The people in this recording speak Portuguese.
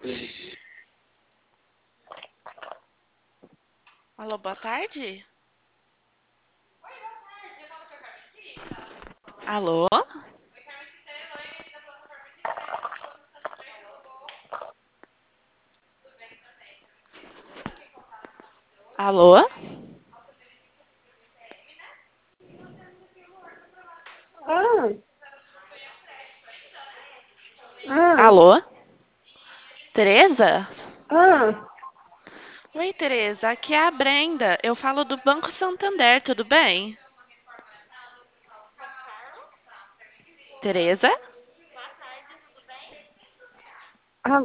Alô, boa tarde? Alô? Alô? Ah, ah, Alô? Tereza? ah, Oi, Tereza, aqui é a Brenda. Eu falo do Banco Santander, tudo bem? Tereza?